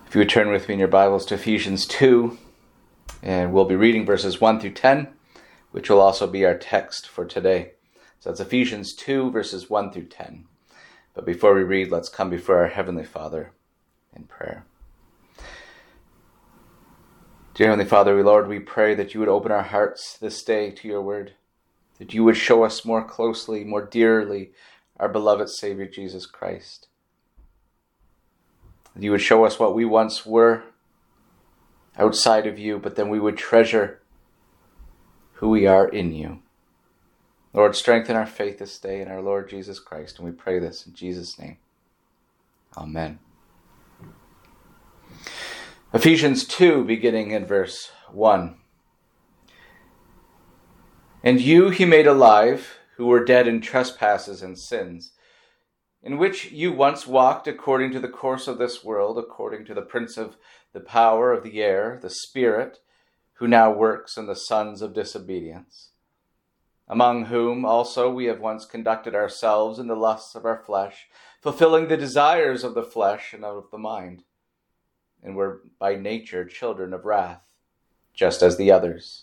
If you would turn with me in your Bibles to Ephesians 2, and we'll be reading verses 1 through 10, which will also be our text for today. So that's Ephesians 2, verses 1 through 10. But before we read, let's come before our Heavenly Father in prayer. Dear Heavenly Father, Lord, we pray that you would open our hearts this day to your word, that you would show us more closely, more dearly, our beloved Savior, Jesus Christ. That you would show us what we once were outside of you, but then we would treasure who we are in you. Lord, strengthen our faith this day in our Lord Jesus Christ, and we pray this in Jesus' name. Amen. Ephesians 2, beginning in verse 1. And you he made alive, who were dead in trespasses and sins, in which you once walked according to the course of this world, according to the prince of the power of the air, the Spirit, who now works in the sons of disobedience, among whom also we have once conducted ourselves in the lusts of our flesh, fulfilling the desires of the flesh and of the mind, and were by nature children of wrath, just as the others.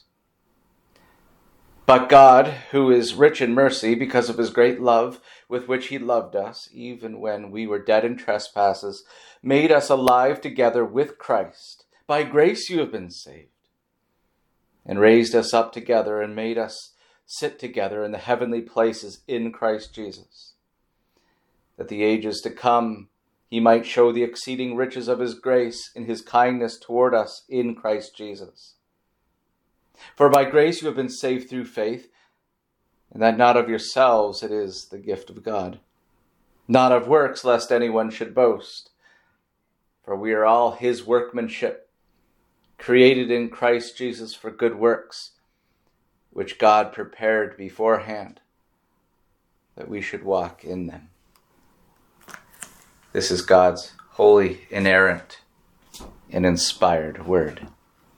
But God, who is rich in mercy, because of his great love with which he loved us, even when we were dead in trespasses, made us alive together with Christ. By grace you have been saved, and raised us up together and made us sit together in the heavenly places in Christ Jesus, that the ages to come he might show the exceeding riches of his grace in his kindness toward us in Christ Jesus. For by grace you have been saved through faith, and that not of yourselves, it is the gift of God, not of works, lest anyone should boast. For we are all his workmanship, created in Christ Jesus for good works, which God prepared beforehand, that we should walk in them. This is God's holy, inerrant, and inspired word.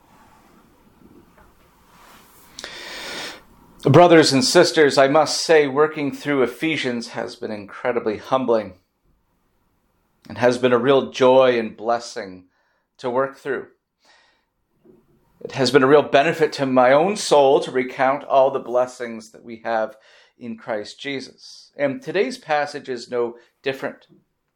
Brothers and sisters, I must say, working through Ephesians has been incredibly humbling and has been a real joy and blessing to work through. It has been a real benefit to my own soul to recount all the blessings that we have in Christ Jesus. And today's passage is no different.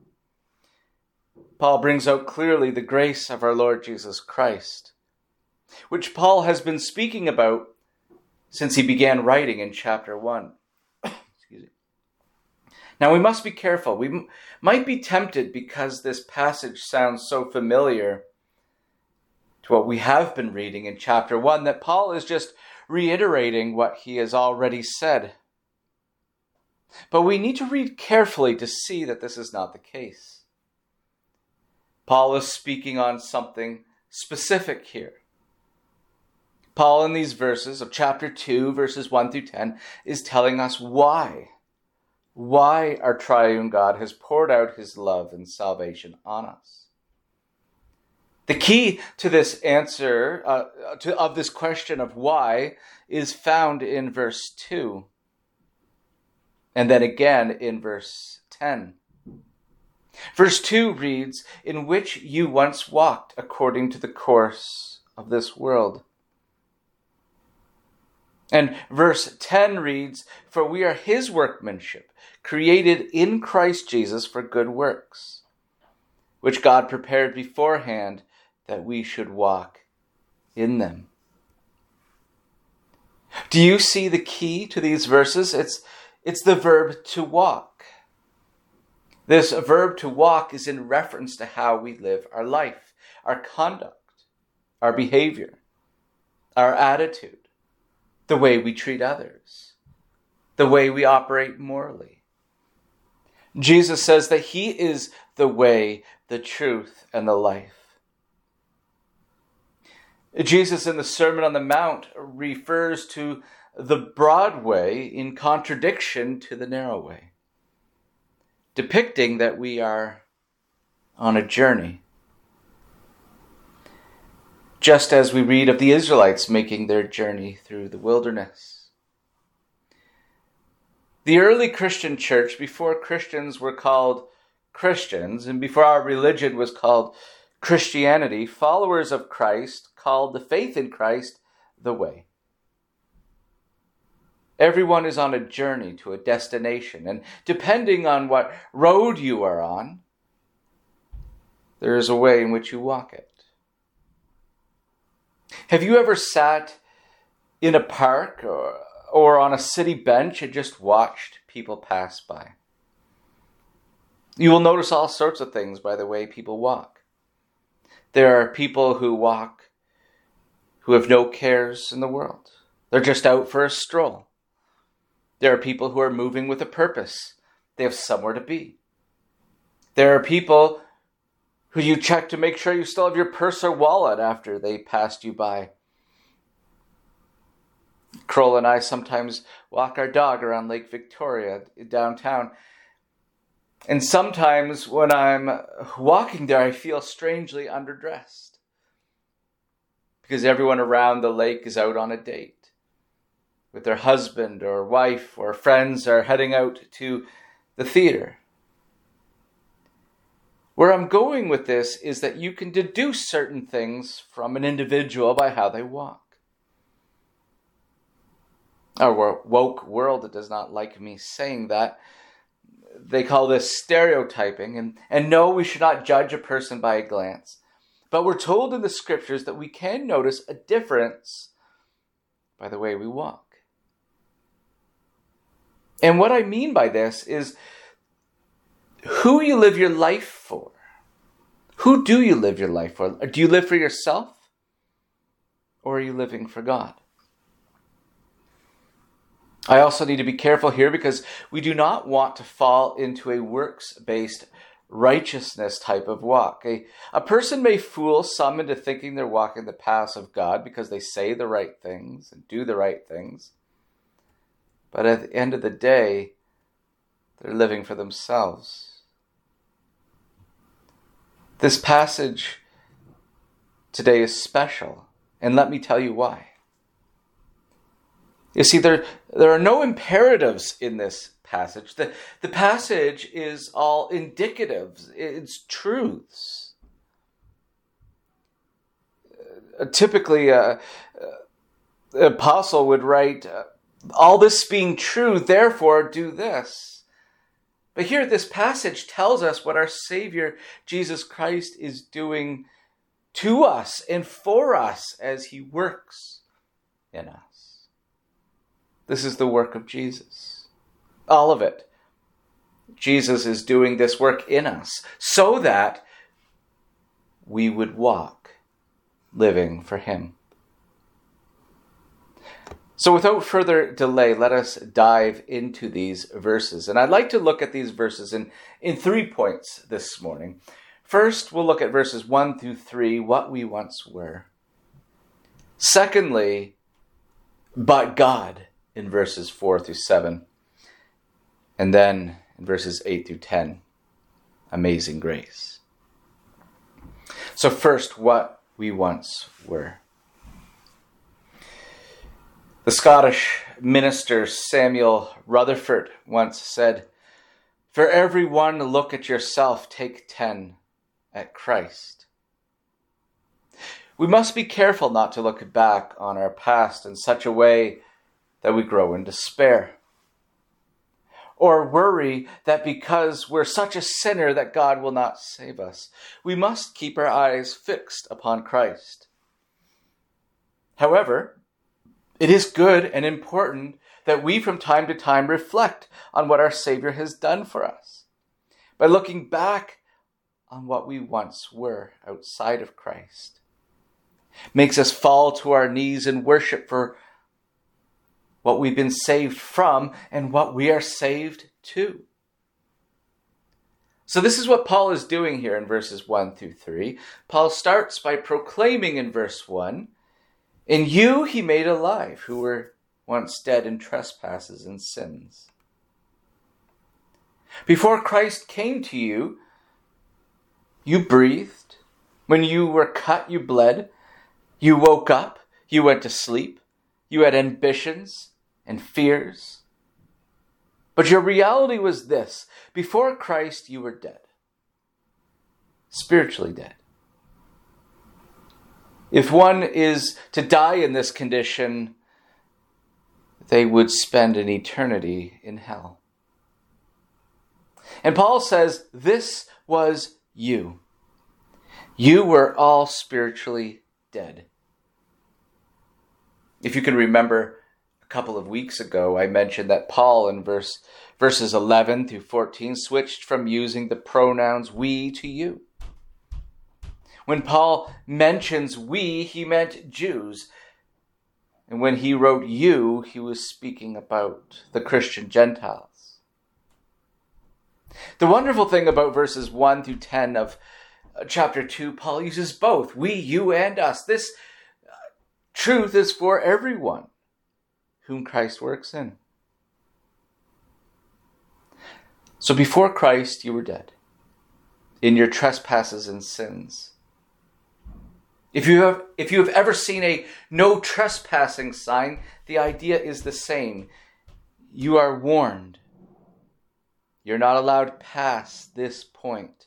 Paul brings out clearly the grace of our Lord Jesus Christ, which Paul has been speaking about since he began writing in chapter 1. Excuse me. Now we must be careful. We might be tempted, because this passage sounds so familiar to what we have been reading in chapter 1, that Paul is just reiterating what he has already said. But we need to read carefully to see that this is not the case. Paul is speaking on something specific here. Paul, in these verses of chapter 2, verses 1 through 10, is telling us why our triune God has poured out his love and salvation on us. The key to this answer, of this question of why, is found in verse 2, and then again in verse 10. Verse 2 reads, "In which you once walked according to the course of this world." And verse 10 reads, "For we are his workmanship, created in Christ Jesus for good works, which God prepared beforehand that we should walk in them." Do you see the key to these verses? It's the verb to walk. This verb to walk is in reference to how we live our life, our conduct, our behavior, our attitude, the way we treat others, the way we operate morally. Jesus says that he is the way, the truth, and the life. Jesus in the Sermon on the Mount refers to the broad way in contradiction to the narrow way, depicting that we are on a journey. Just as we read of the Israelites making their journey through the wilderness. The early Christian church, before Christians were called Christians, and before our religion was called Christianity, followers of Christ called the faith in Christ the way. Everyone is on a journey to a destination, and depending on what road you are on, there is a way in which you walk it. Have you ever sat in a park or on a city bench and just watched people pass by? You will notice all sorts of things by the way people walk. There are people who walk who have no cares in the world. They're just out for a stroll. There are people who are moving with a purpose. They have somewhere to be. There are people who you check to make sure you still have your purse or wallet after they passed you by. Kroll and I sometimes walk our dog around Lake Victoria downtown. And sometimes when I'm walking there, I feel strangely underdressed. Because everyone around the lake is out on a date with their husband or wife, or friends are heading out to the theater. Where I'm going with this is that you can deduce certain things from an individual by how they walk. Our woke world does not like me saying that. They call this stereotyping. And no, we should not judge a person by a glance. But we're told in the scriptures that we can notice a difference by the way we walk. And what I mean by this is who you live your life for. Who do you live your life for? Do you live for yourself? Or are you living for God? I also need to be careful here because we do not want to fall into a works-based righteousness type of walk. A person may fool some into thinking they're walking the paths of God because they say the right things and do the right things. But at the end of the day, they're living for themselves. This passage today is special, and let me tell you why. You see, there are no imperatives in this passage. The passage is all indicatives. It's truths. Typically, an apostle would write, all this being true, therefore do this. But here, this passage tells us what our Savior, Jesus Christ, is doing to us and for us as he works in us. This is the work of Jesus. All of it. Jesus is doing this work in us so that we would walk living for him. So without further delay, let us dive into these verses. And I'd like to look at these verses in 3 points this morning. First, we'll look at verses 1 through 3, what we once were. Secondly, but God, in verses 4 through 7. And then in verses 8 through 10, amazing grace. So first, what we once were. The Scottish minister Samuel Rutherford once said, "For every one look at yourself, take 10 at Christ." We must be careful not to look back on our past in such a way that we grow in despair, or worry that because we're such a sinner that God will not save us. We must keep our eyes fixed upon Christ. However, it is good and important that we from time to time reflect on what our Savior has done for us. By looking back on what we once were outside of Christ, makes us fall to our knees in worship for what we've been saved from and what we are saved to. So this is what Paul is doing here in verses 1 through 3. Paul starts by proclaiming in verse 1, "In you he made alive, who were once dead in trespasses and sins." Before Christ came to you, you breathed. When you were cut, you bled. You woke up. You went to sleep. You had ambitions and fears. But your reality was this: before Christ, you were dead. Spiritually dead. If one is to die in this condition, they would spend an eternity in hell. And Paul says, this was you. You were all spiritually dead. If you can remember, a couple of weeks ago, I mentioned that Paul in verses 11 through 14 switched from using the pronouns we to you. When Paul mentions we, he meant Jews. And when he wrote you, he was speaking about the Christian Gentiles. The wonderful thing about verses 1 through 10 of chapter 2, Paul uses both, we, you, and us. This truth is for everyone whom Christ works in. So before Christ, you were dead in your trespasses and sins. If you have ever seen a no trespassing sign, the idea is the same. You are warned. You're not allowed past this point.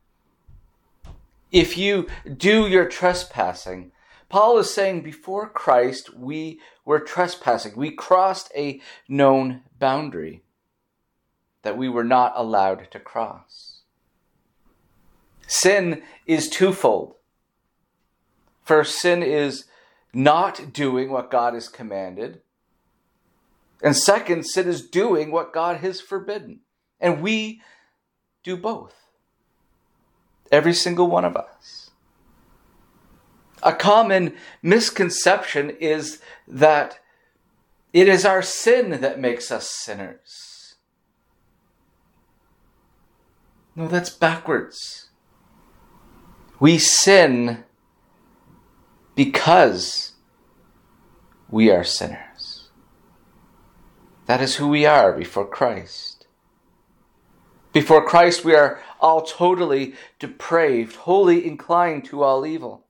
If you do your trespassing, Paul is saying before Christ, we were trespassing. We crossed a known boundary that we were not allowed to cross. Sin is twofold. First, sin is not doing what God has commanded. And second, sin is doing what God has forbidden. And we do both. Every single one of us. A common misconception is that it is our sin that makes us sinners. No, that's backwards. We sin because we are sinners. That is who we are before Christ. Before Christ, we are all totally depraved, wholly inclined to all evil.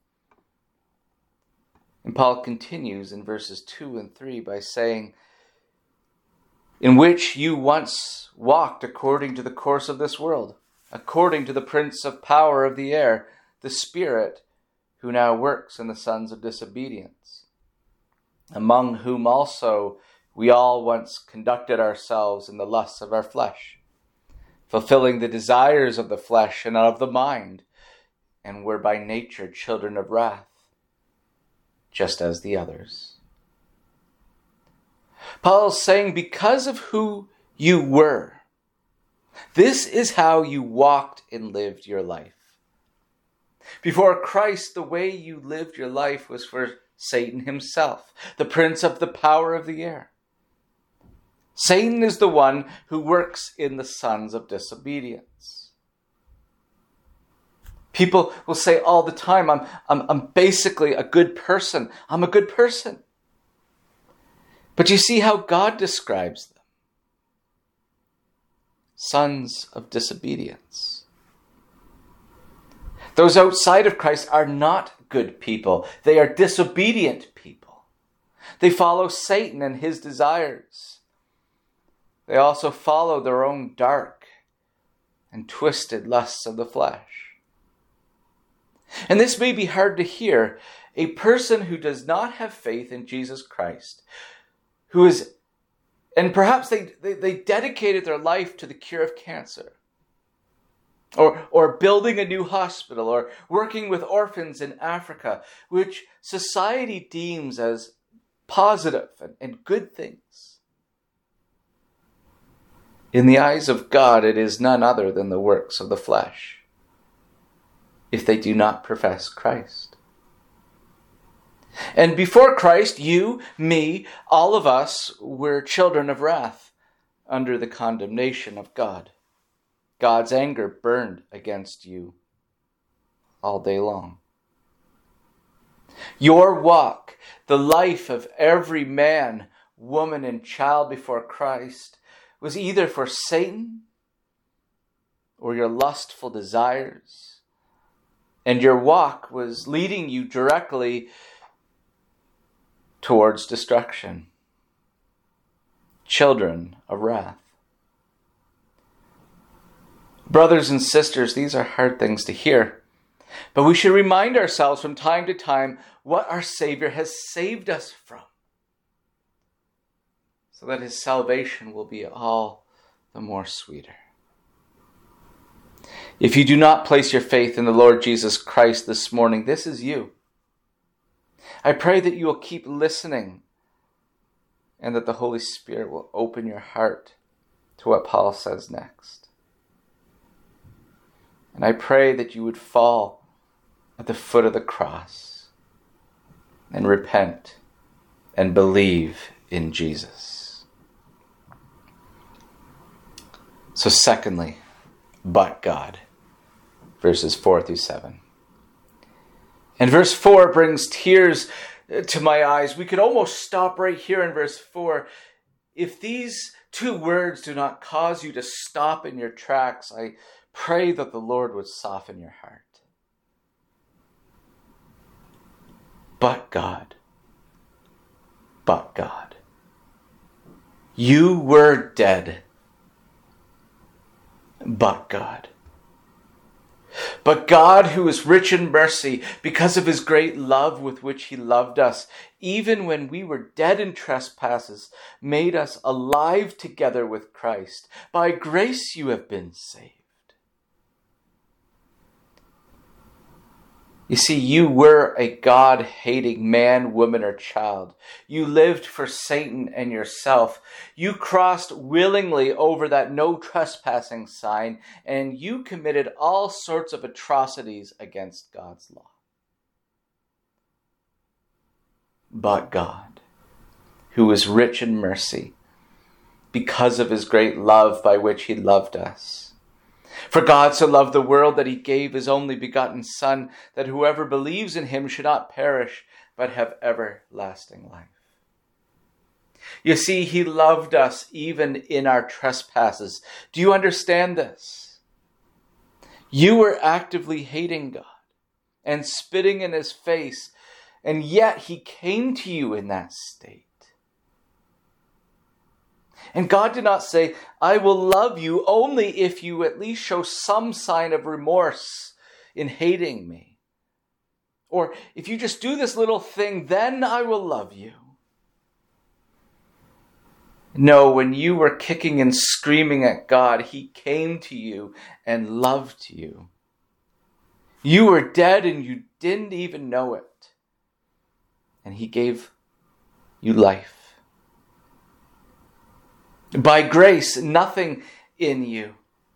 And Paul continues in verses 2 and 3 by saying, in which you once walked according to the course of this world, according to the prince of power of the air, the Spirit, who now works in the sons of disobedience, among whom also we all once conducted ourselves in the lusts of our flesh, fulfilling the desires of the flesh and of the mind, and were by nature children of wrath, just as the others. Paul is saying, because of who you were, this is how you walked and lived your life. Before Christ, the way you lived your life was for Satan himself, the prince of the power of the air. Satan is the one who works in the sons of disobedience. People will say all the time, I'm basically a good person. I'm a good person. But you see how God describes them. Sons of disobedience. Those outside of Christ are not good people. They are disobedient people. They follow Satan and his desires. They also follow their own dark and twisted lusts of the flesh. And this may be hard to hear. A person who does not have faith in Jesus Christ, and perhaps they dedicated their life to the cure of cancer, or building a new hospital, or working with orphans in Africa, which society deems as positive and good things. In the eyes of God, it is none other than the works of the flesh, if they do not profess Christ. And before Christ, you, me, all of us were children of wrath under the condemnation of God. God's anger burned against you all day long. Your walk, the life of every man, woman, and child before Christ, was either for Satan or your lustful desires. And your walk was leading you directly towards destruction. Children of wrath. Brothers and sisters, these are hard things to hear. But we should remind ourselves from time to time what our Savior has saved us from, so that his salvation will be all the more sweeter. If you do not place your faith in the Lord Jesus Christ this morning, this is you. I pray that you will keep listening and that the Holy Spirit will open your heart to what Paul says next. And I pray that you would fall at the foot of the cross and repent and believe in Jesus. So secondly, but God, verses 4 through 7. And verse 4 brings tears to my eyes. We could almost stop right here in verse 4. If these two words do not cause you to stop in your tracks, I pray that the Lord would soften your heart. But God. But God. You were dead. But God. But God, who is rich in mercy, because of his great love with which he loved us, even when we were dead in trespasses, made us alive together with Christ. By grace you have been saved. You see, you were a God-hating man, woman, or child. You lived for Satan and yourself. You crossed willingly over that no trespassing sign, and you committed all sorts of atrocities against God's law. But God, who is rich in mercy, because of his great love by which he loved us. For God so loved the world that he gave his only begotten Son, that whoever believes in him should not perish, but have everlasting life. You see, he loved us even in our trespasses. Do you understand this? You were actively hating God and spitting in his face, and yet he came to you in that state. And God did not say, I will love you only if you at least show some sign of remorse in hating me. Or if you just do this little thing, then I will love you. No, when you were kicking and screaming at God, he came to you and loved you. You were dead and you didn't even know it. And he gave you life. By grace, nothing in you.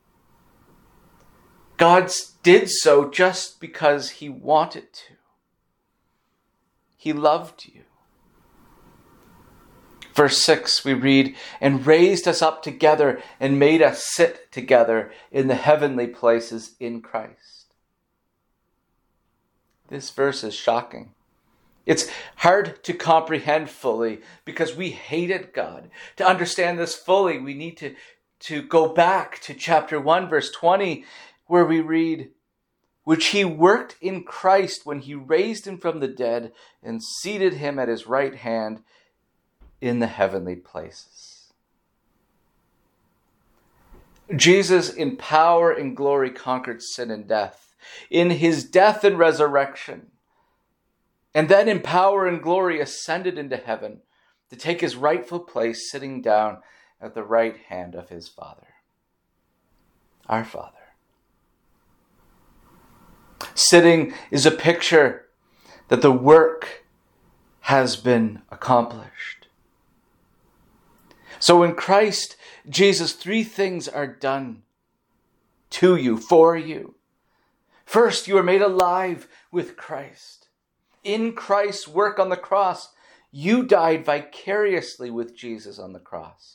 God did so just because he wanted to. He loved you. Verse 6, we read, and raised us up together and made us sit together in the heavenly places in Christ. This verse is shocking. It's hard to comprehend fully because we hated God. To understand this fully, we need to go back to chapter 1, verse 20, where we read, which he worked in Christ when he raised him from the dead and seated him at his right hand in the heavenly places. Jesus in power and glory conquered sin and death. In his death and resurrection, and then in power and glory ascended into heaven to take his rightful place sitting down at the right hand of his Father. Our Father. Sitting is a picture that the work has been accomplished. So in Christ Jesus, three things are done to you, for you. First, you are made alive with Christ. In Christ's work on the cross, you died vicariously with Jesus on the cross.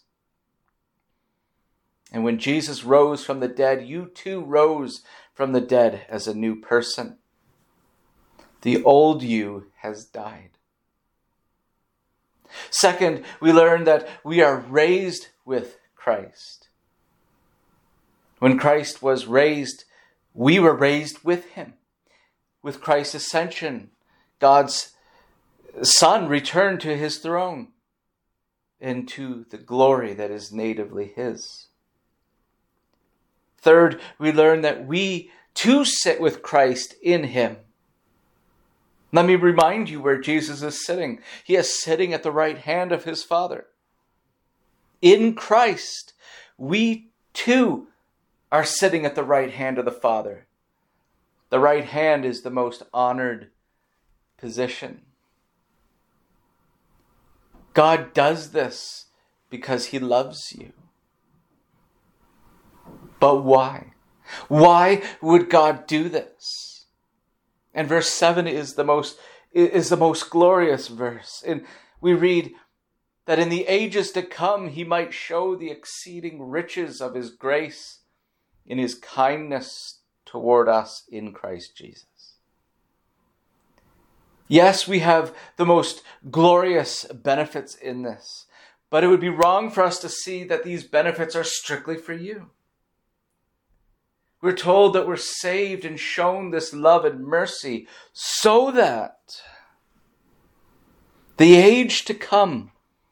And when Jesus rose from the dead, you too rose from the dead as a new person. The old you has died. Second, we learn that we are raised with Christ. When Christ was raised, we were raised with him. With Christ's ascension, God's Son returned to his throne and to the glory that is natively his. Third, we learn that we to sit with Christ in him. Let me remind you where Jesus is sitting. He is sitting at the right hand of his Father. In Christ, we too are sitting at the right hand of the Father. The right hand is the most honored position. God does this because he loves you. But why? Why would God do this? And verse 7 is the most glorious verse. And we read that in the ages to come he might show the exceeding riches of his grace in his kindness toward us in Christ Jesus. Yes, we have the most glorious benefits in this, but it would be wrong for us to see that these benefits are strictly for you. We're told that we're saved and shown this love and mercy so that the age to come,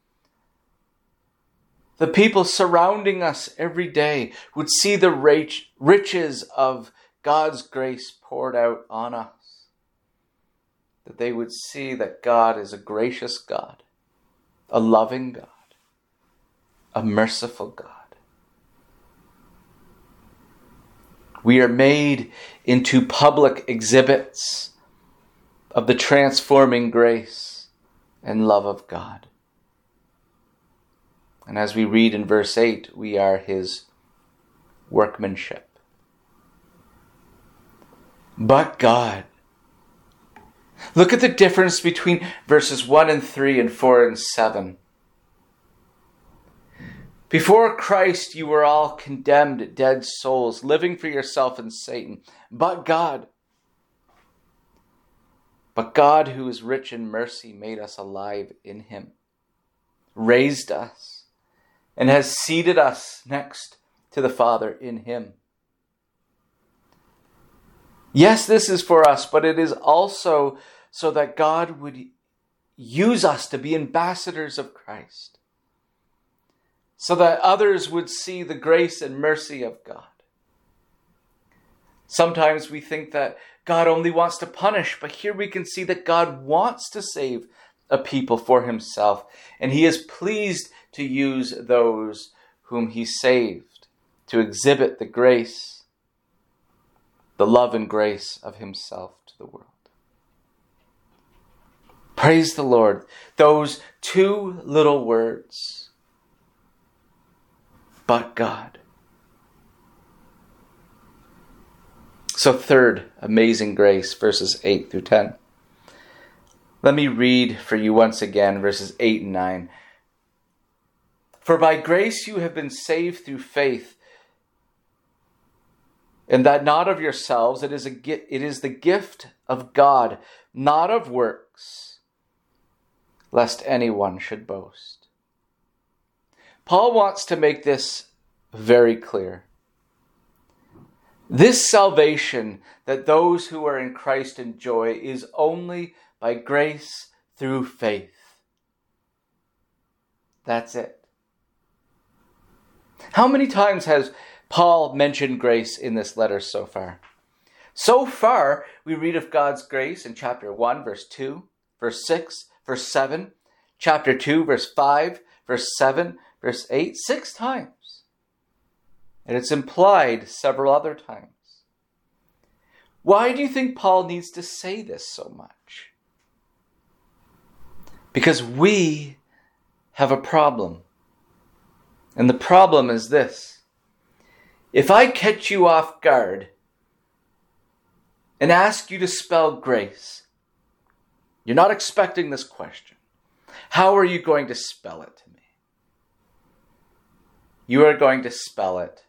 the people surrounding us every day would see the riches of God's grace poured out on us. That they would see that God is a gracious God, a loving God, a merciful God. We are made into public exhibits of the transforming grace and love of God. And as we read in verse 8, we are his workmanship. But God. Look at the difference between verses 1 and 3 and 4 and 7. Before Christ, you were all condemned, dead souls, living for yourself and Satan. But God, who is rich in mercy, made us alive in him, raised us, and has seated us next to the Father in him. Yes, this is for us, but it is also so that God would use us to be ambassadors of Christ, so that others would see the grace and mercy of God. Sometimes we think that God only wants to punish, but here we can see that God wants to save a people for himself, and he is pleased to use those whom he saved to exhibit the grace, the love and grace of himself to the world. Praise the Lord. Those two little words. But God. So third, amazing grace, verses 8 through 10. Let me read for you once again, verses 8 and 9. For by grace you have been saved through faith, and that not of yourselves, it is the gift of God, not of works, lest anyone should boast. Paul wants to make this very clear. This salvation that those who are in Christ enjoy is only by grace through faith. That's it. How many times has Paul mentioned grace in this letter so far? So far, we read of God's grace in chapter 1, verse 2, verse 6, verse 7, chapter 2, verse 5, verse 7, verse 8, 6 times. And it's implied several other times. Why do you think Paul needs to say this so much? Because we have a problem. And the problem is this. If I catch you off guard and ask you to spell grace, you're not expecting this question. How are you going to spell it to me? You are going to spell it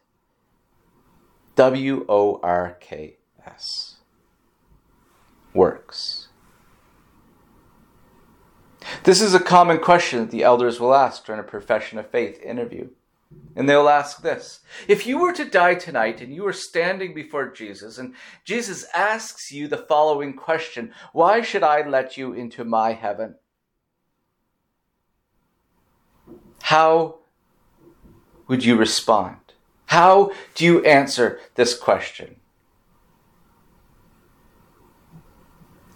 W-O-R-K-S. Works. This is a common question that the elders will ask during a profession of faith interview. And they'll ask this. If you were to die tonight and you were standing before Jesus and Jesus asks you the following question, why should I let you into my heaven? How would you respond? How do you answer this question?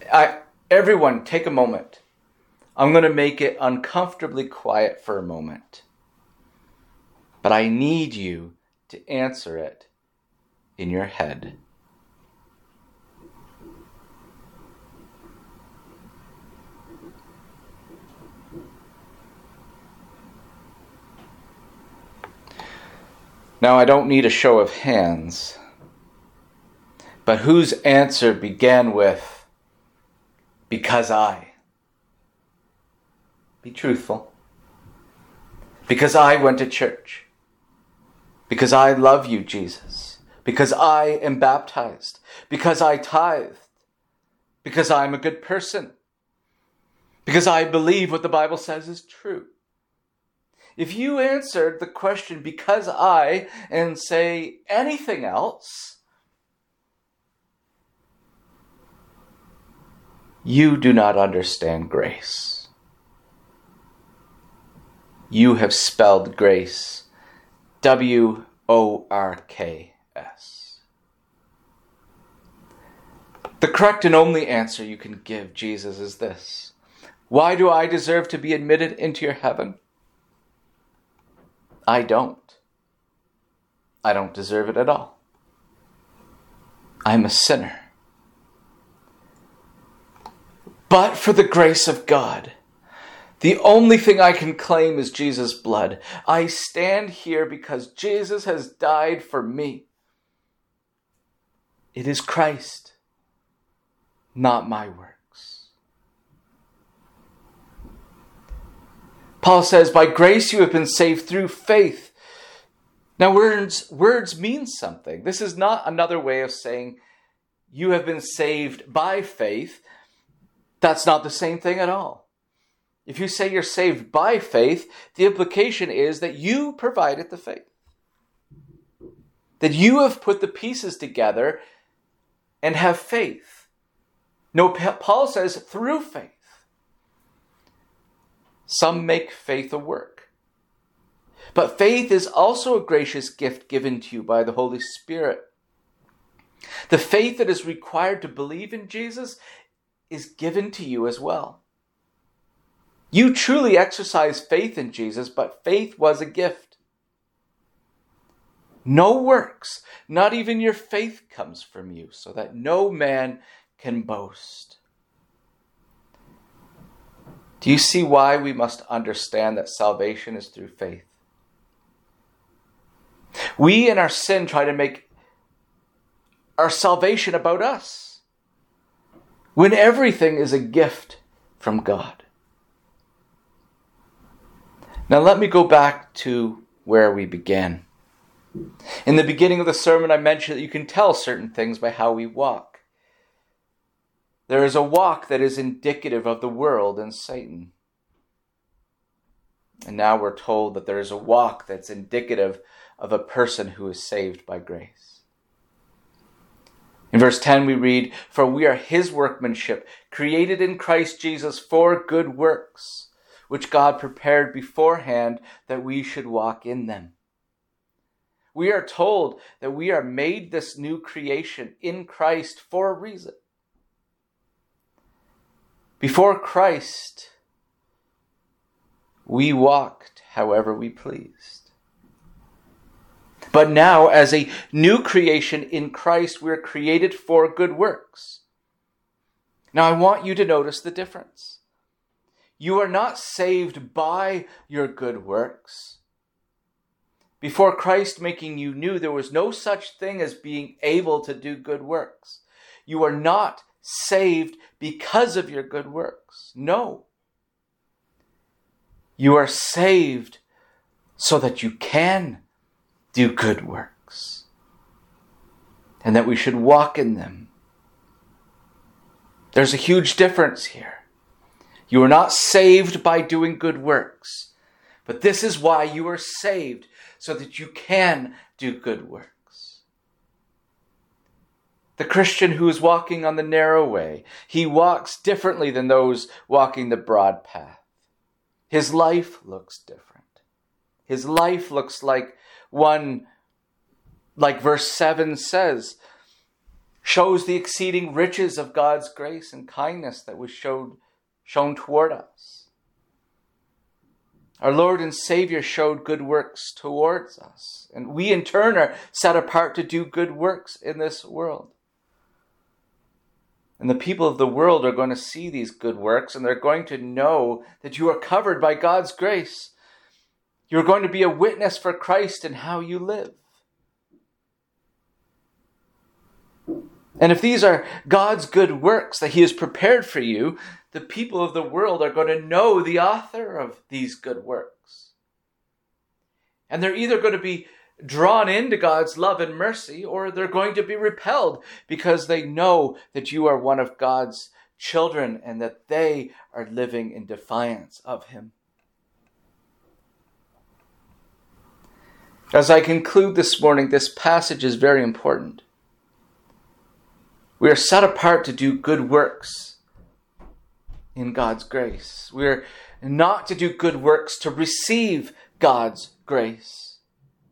Everyone, take a moment. I'm going to make it uncomfortably quiet for a moment. But I need you to answer it in your head. Now, I don't need a show of hands, but whose answer began with, because I? Be truthful. Because I went to church. Because I love you, Jesus. Because I am baptized. Because I tithed. Because I'm a good person. Because I believe what the Bible says is true. If you answered the question, because I, and say anything else, you do not understand grace. You have spelled grace W-O-R-K-S. The correct and only answer you can give Jesus is this. Why do I deserve to be admitted into your heaven? I don't. I don't deserve it at all. I'm a sinner. But for the grace of God, the only thing I can claim is Jesus' blood. I stand here because Jesus has died for me. It is Christ, not my works. Paul says, by grace you have been saved through faith. Now words mean something. This is not another way of saying you have been saved by faith. That's not the same thing at all. If you say you're saved by faith, the implication is that you provided the faith. That you have put the pieces together and have faith. No, Paul says through faith. Some make faith a work. But faith is also a gracious gift given to you by the Holy Spirit. The faith that is required to believe in Jesus is given to you as well. You truly exercise faith in Jesus, but faith was a gift. No works, not even your faith comes from you, so that no man can boast. Do you see why we must understand that salvation is through faith? We in our sin try to make our salvation about us, when everything is a gift from God. Now let me go back to where we began. In the beginning of the sermon, I mentioned that you can tell certain things by how we walk. There is a walk that is indicative of the world and Satan. And now we're told that there is a walk that's indicative of a person who is saved by grace. In verse 10 we read, for we are his workmanship, created in Christ Jesus for good works, which God prepared beforehand that we should walk in them. We are told that we are made this new creation in Christ for a reason. Before Christ, we walked however we pleased. But now, as a new creation in Christ, we are created for good works. Now, I want you to notice the difference. You are not saved by your good works. Before Christ making you new, there was no such thing as being able to do good works. You are not saved because of your good works. No. You are saved so that you can do good works, and that we should walk in them. There's a huge difference here. You are not saved by doing good works, but this is why you are saved, so that you can do good works. The Christian who is walking on the narrow way, he walks differently than those walking the broad path. His life looks different. His life looks like verse 7 says, shows the exceeding riches of God's grace and kindness that was shown toward us. Our Lord and Savior showed good works towards us, and we in turn are set apart to do good works in this world. And the people of the world are going to see these good works, and they're going to know that you are covered by God's grace. You're going to be a witness for Christ in how you live. And if these are God's good works that He has prepared for you, the people of the world are going to know the author of these good works. And they're either going to be drawn into God's love and mercy, or they're going to be repelled because they know that you are one of God's children and that they are living in defiance of Him. As I conclude this morning, this passage is very important. We are set apart to do good works in God's grace. We are not to do good works to receive God's grace.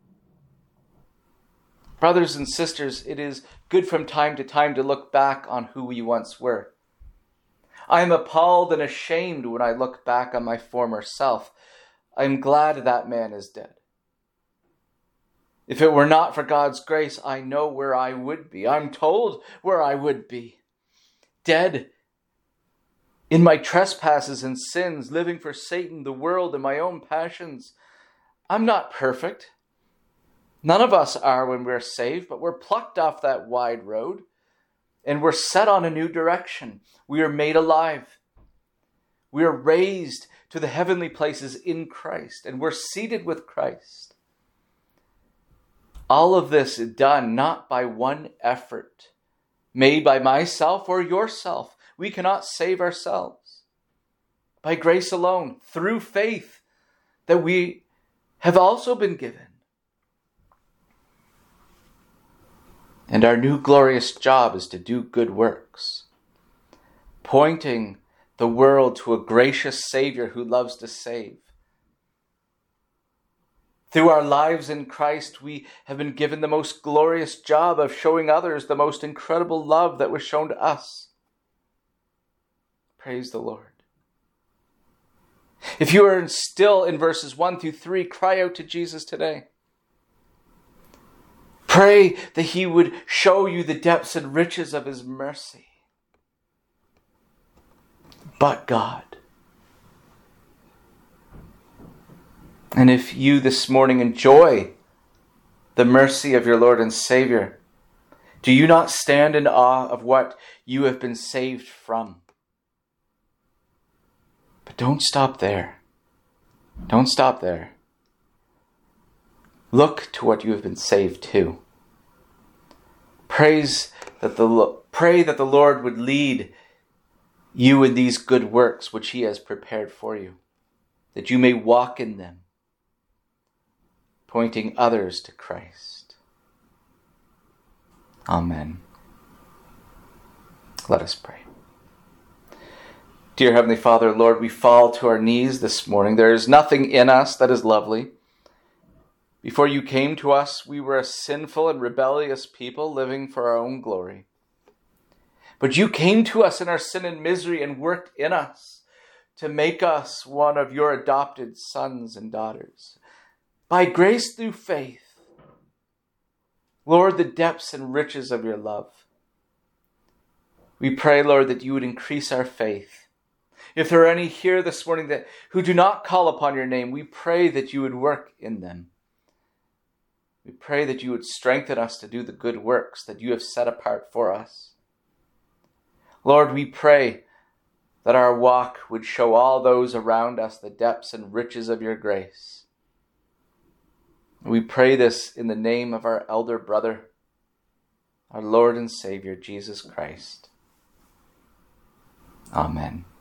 Brothers and sisters, it is good from time to time to look back on who we once were. I am appalled and ashamed when I look back on my former self. I am glad that man is dead. If it were not for God's grace, I know where I would be. I'm told where I would be. Dead in my trespasses and sins, living for Satan, the world, and my own passions. I'm not perfect. None of us are when we're saved, but we're plucked off that wide road and we're set on a new direction. We are made alive. We are raised to the heavenly places in Christ, and we're seated with Christ. All of this is done not by one effort made by myself or yourself. We cannot save ourselves. By grace alone, through faith that we have also been given. And our new glorious job is to do good works, pointing the world to a gracious Savior who loves to save. Through our lives in Christ, we have been given the most glorious job of showing others the most incredible love that was shown to us. Praise the Lord. If you are still in verses 1 through 3, cry out to Jesus today. Pray that He would show you the depths and riches of His mercy. But God. And if you this morning enjoy the mercy of your Lord and Savior, do you not stand in awe of what you have been saved from? But don't stop there. Don't stop there. Look to what you have been saved to. Pray that the Lord would lead you in these good works which He has prepared for you, that you may walk in them, pointing others to Christ. Amen. Let us pray. Dear Heavenly Father, Lord, we fall to our knees this morning. There is nothing in us that is lovely. Before you came to us, we were a sinful and rebellious people living for our own glory. But you came to us in our sin and misery and worked in us to make us one of your adopted sons and daughters. By grace through faith, Lord, the depths and riches of your love. We pray, Lord, that you would increase our faith. If there are any here this morning who do not call upon your name, we pray that you would work in them. We pray that you would strengthen us to do the good works that you have set apart for us. Lord, we pray that our walk would show all those around us the depths and riches of your grace. We pray this in the name of our elder brother, our Lord and Savior, Jesus Christ. Amen.